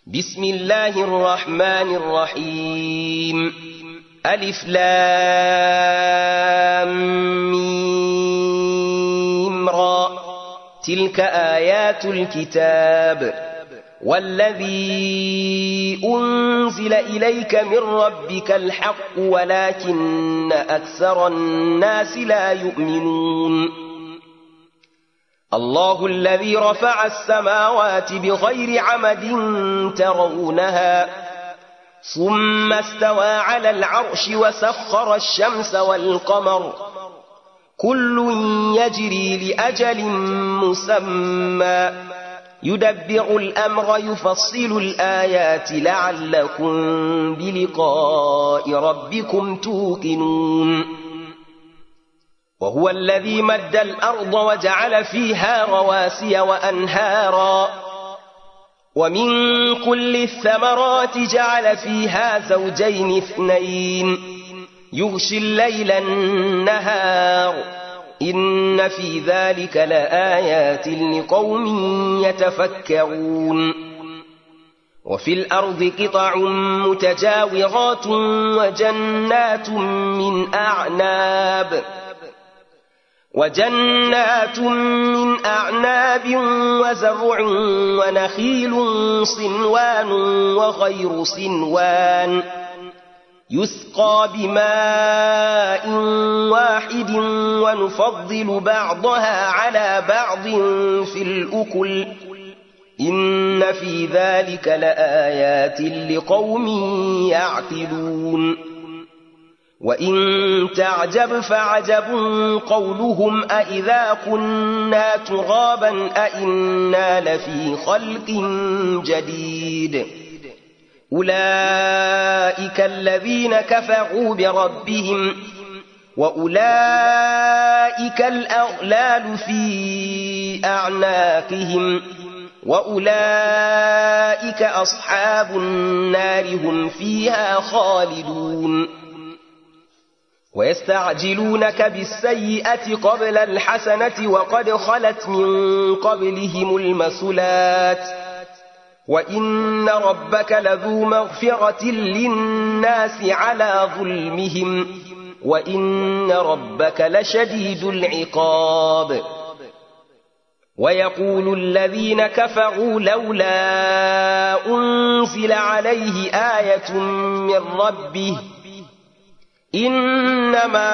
بسم الله الرحمن الرحيم ألف لام ميم را تلك آيات الكتاب والذي أنزل إليك من ربك الحق ولكن أكثر الناس لا يؤمنون الله الذي رفع السماوات بغير عمد ترونها ثم استوى على العرش وسخر الشمس والقمر كل يجري لأجل مسمى يدبر الأمر يفصل الآيات لعلكم بلقاء ربكم توقنون وهو الذي مد الأرض وجعل فيها رواسي وأنهارا ومن كل الثمرات جعل فيها زوجين اثنين يغشي الليل النهار إن في ذلك لآيات لقوم يتفكرون وفي الأرض قطع متجاورات وجنات من أعناب وزرع ونخيل صنوان وغير صنوان يسقى بماء واحد ونفضل بعضها على بعض في الأكل إن في ذلك لآيات لقوم يعقلون وإن تعجب فعجب قولهم أإذا كنا ترابا أإنا لفي خلق جديد أولئك الذين كفروا بربهم وأولئك الأغلال في أعناقهم وأولئك أصحاب النار هم فيها خالدون ويستعجلونك بالسيئة قبل الحسنة وقد خلت من قبلهم المثلات وإن ربك لذو مغفرة للناس على ظلمهم وإن ربك لشديد العقاب ويقول الذين كفروا لولا أنزل عليه آية من ربه إنما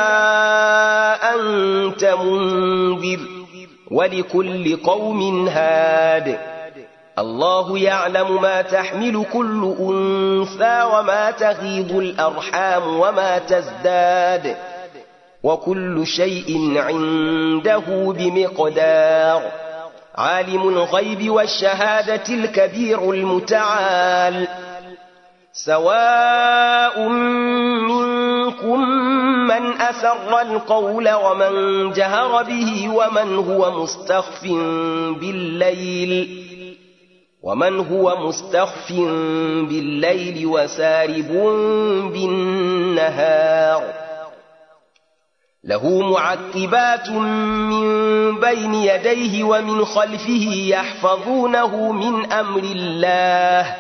أنت منذر ولكل قوم هاد الله يعلم ما تحمل كل أنثى وما تغيض الأرحام وما تزداد وكل شيء عنده بمقدار عالم الغيب والشهادة الكبير المتعال سواء منكم من أسر القول ومن جهر به ومن هو مستخف بالليل وسارب بالنهار له معقبات من بين يديه ومن خلفه يحفظونه من أمر الله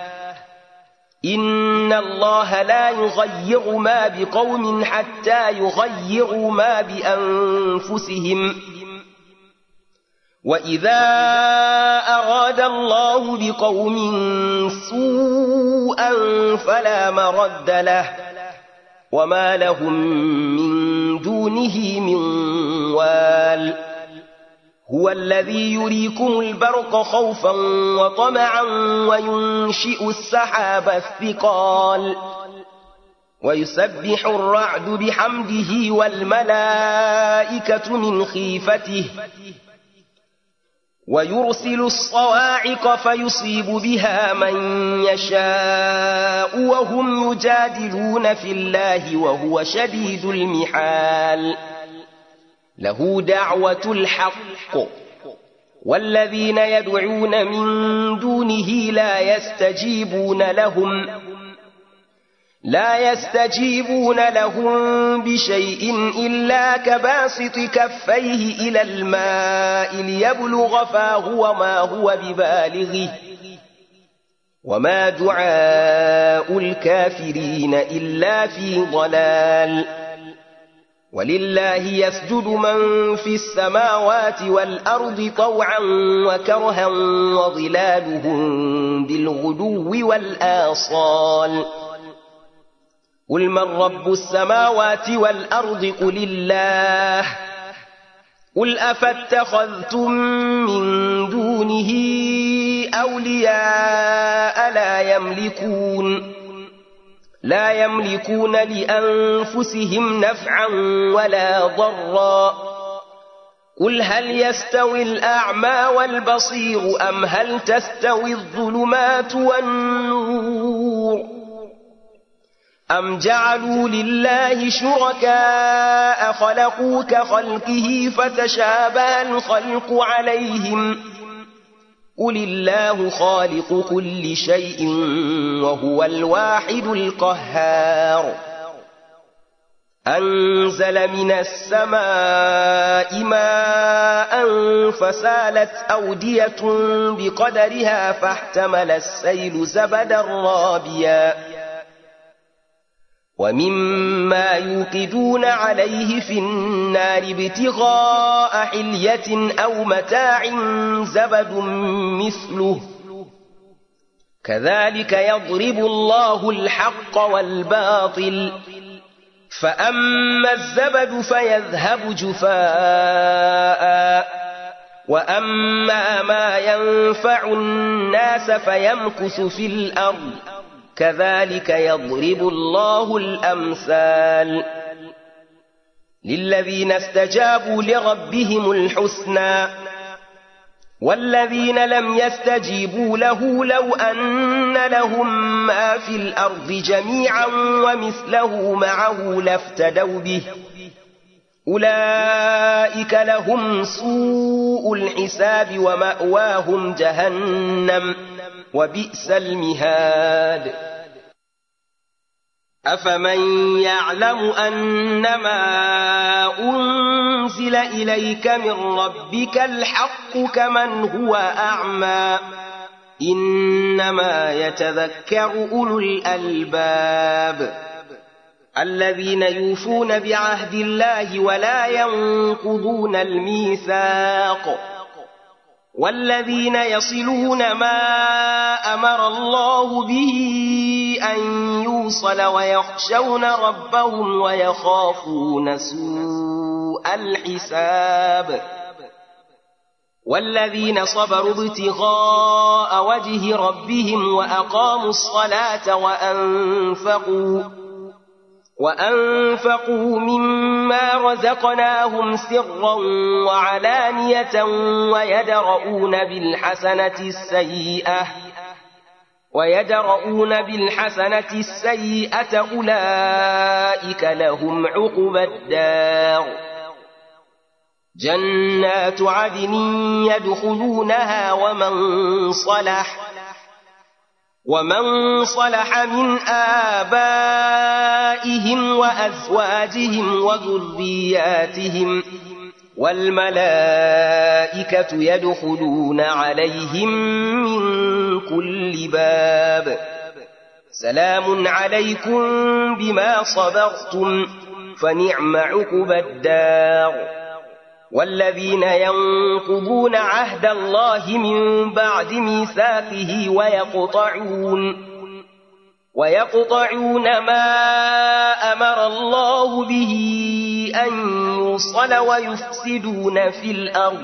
إن الله لا يغير ما بقوم حتى يغيروا ما بأنفسهم وإذا أراد الله بقوم سوءا فلا مرد له وما لهم من دونه من وال هو الذي يريكم البرق خوفا وطمعا وينشئ السحاب الثقال ويسبح الرعد بحمده والملائكة من خيفته ويرسل الصواعق فيصيب بها من يشاء وهم يجادلون في الله وهو شديد المحال له دعوة الحق والذين يدعون من دونه لا يستجيبون لهم بشيء إلا كباسط كفيه إلى الماء ليبلغ فاه وما هو ببالغه وما دعاء الكافرين إلا في ضلال ولله يسجد من في السماوات والأرض طوعا وكرها وظلالهم بالغدو والآصال قل من رب السماوات والأرض قل الله قل أفاتخذتم من دونه أولياء لا يملكون لأنفسهم نفعا ولا ضرا قل هل يستوي الأعمى والبصير أم هل تستوي الظلمات والنور أم جعلوا لله شركاء خلقوا كخلقه فتشابه الخلق عليهم قل الله خالق كل شيء وهو الواحد القهار أنزل من السماء ماء فسالت أودية بقدرها فاحتمل السيل زبدا رابيا ومما يوقدون عليه في النار ابتغاء حلية أو متاع زبد مثله كذلك يضرب الله الحق والباطل فأما الزبد فيذهب جفاء وأما ما ينفع الناس فيمكث في الأرض كذلك يضرب الله الأمثال للذين استجابوا لربهم الحسنى والذين لم يستجيبوا له لو أن لهم ما في الأرض جميعا ومثله معه لافتدوا به أولئك لهم سوء الحساب ومأواهم جهنم وبئس المهاد أفمن يعلم أنما أنزل إليك من ربك الحق كمن هو أعمى إنما يتذكر أولو الألباب الذين يوفون بعهد الله ولا ينقضون الميثاق والذين يصلون ما أمر الله به أن يوصل ويخشون ربهم ويخافون سوء الحساب والذين صبروا ابتغاء وجه ربهم وأقاموا الصلاة وأنفقوا مما رزقناهم سرا وعلانية ويدرؤون بالحسنة السيئة أولئك لهم عقبى الدار جنات عدن يدخلونها ومن صلح من آبائهم وأزواجهم وذرياتهم والملائكة يدخلون عليهم من كل باب سلام عليكم بما صبرتم فنعم عقبى الدار والذين ينقضون عهد الله من بعد ميثاقه ويقطعون ما أمر الله به أن يوصل ويفسدون في الأرض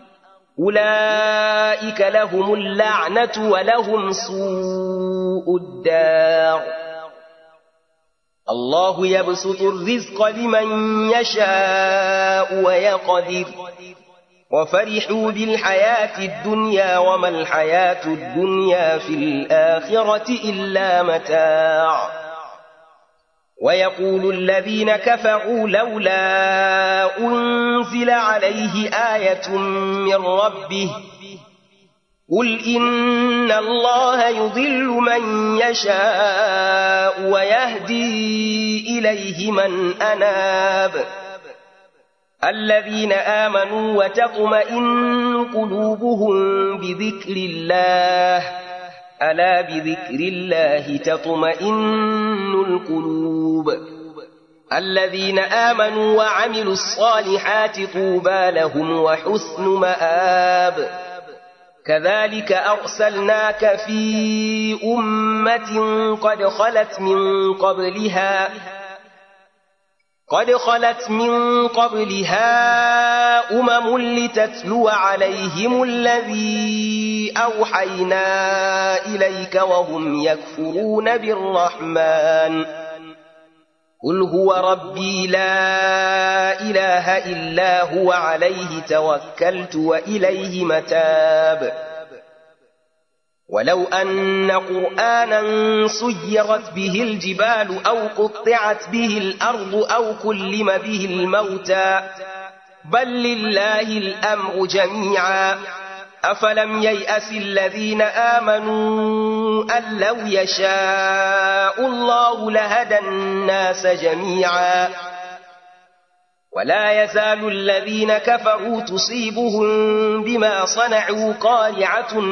أولئك لهم اللعنة ولهم سوء الدار الله يبسط الرزق لمن يشاء ويقدر وفرحوا بالحياة الدنيا وما الحياة الدنيا في الآخرة إلا متاع ويقول الذين كفروا لولا أنزل عليه آية من ربه قل إن الله يضل من يشاء ويهدي إليه من أناب الذين آمنوا وتطمئن قلوبهم بذكر الله ألا بذكر الله تطمئن القلوب الذين آمنوا وعملوا الصالحات طوبى لهم وحسن مآب كذلك أرسلناك في أمة قد خلت من قبلها أمم لتتلو عليهم الذي أوحينا إليك وهم يكفرون بالرحمن قل هو ربي لا إله إلا هو عليه توكلت وإليه متاب ولو أن قرآنا سيرت به الجبال أو قطعت به الأرض أو كلم به الموتى بل لله الأمر جميعا أفلم ييأس الذين آمنوا أن لو يشاء الله لهدى الناس جميعا ولا يزال الذين كفروا تصيبهم بما صنعوا قارعة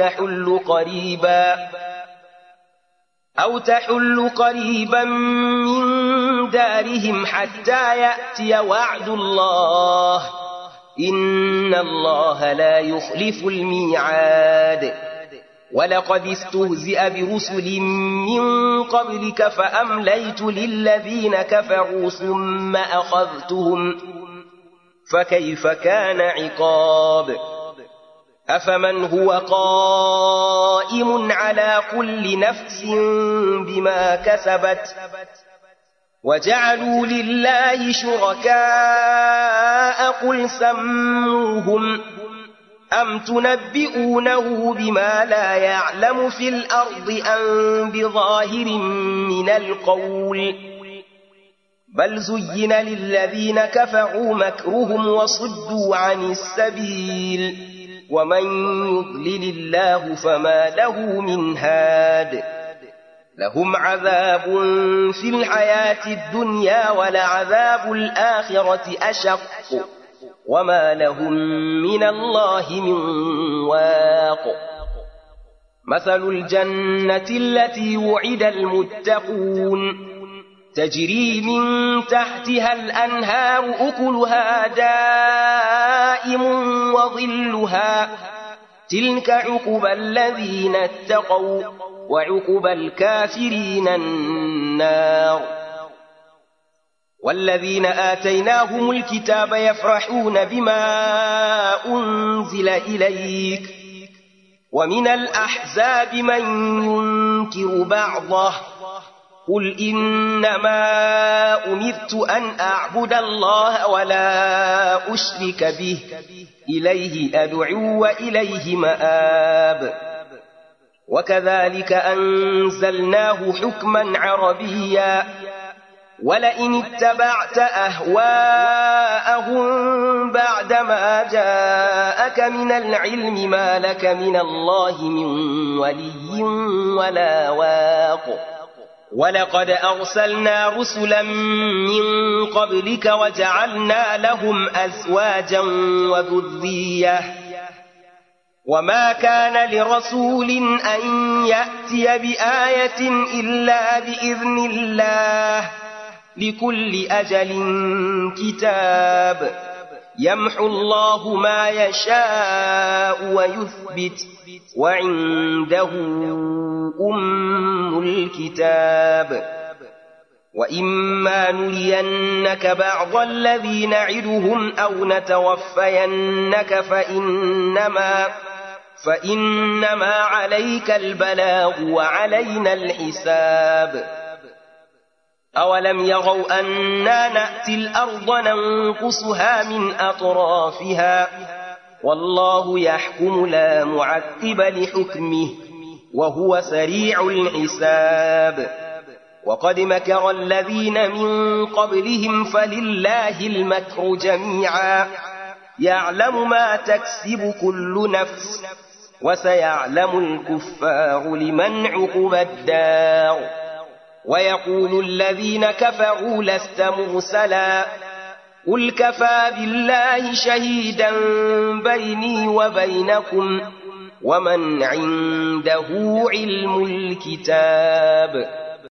أو تحل قريبا من دارهم حتى يأتي وعد الله إن الله لا يخلف الميعاد ولقد استهزئ برسل من قبلك فأمليت للذين كفروا ثم أخذتهم فكيف كان عقاب أفمن هو قائم على كل نفس بما كسبت وجعلوا لله شركاء قل سموهم أم تنبئونه بما لا يعلم في الأرض أم بظاهر من القول بل زين للذين كفروا مكرهم وصدوا عن السبيل ومن يضلل الله فما له من هاد لهم عذاب في الحياة الدنيا ولعذاب الآخرة أشق وما لهم من الله من واق مثل الجنة التي وعد المتقون تجري من تحتها الأنهار أكلها دائم وظلها تلك عقبى الذين اتقوا وعقبى الكافرين النار والذين آتيناهم الكتاب يفرحون بما أنزل إليك ومن الأحزاب من ينكر بعضه قل إنما أمرت أن أعبد الله ولا أشرك به إليه أدعو وإليه مآب وكذلك أنزلناه حكما عربيا ولئن اتبعت أهواءهم بعدما جاءك من العلم ما لك من الله من ولي ولا واق ولقد أرسلنا رسلا من قبلك وجعلنا لهم أزواجا وذرية وما كان لرسول أن يأتي بآية إلا بإذن الله لكل أجل كتاب يمحو الله ما يشاء ويثبت وعنده أم الكتاب وإما نرينك بعض الذي نعدهم أو نتوفينك فإنما عليك البلاغ وعلينا الحساب أولم يروا أنا نأتي الأرض ننقصها من أطرافها والله يحكم لا معقب لحكمه وهو سريع الحساب وقد مكر الذين من قبلهم فلله المكر جميعا يعلم ما تكسب كل نفس وسيعلم الكفار لمن عقبى الدار ويقول الذين كفروا لست مرسلا قل كفى بالله شهيدا بيني وبينكم ومن عنده علم الكتاب.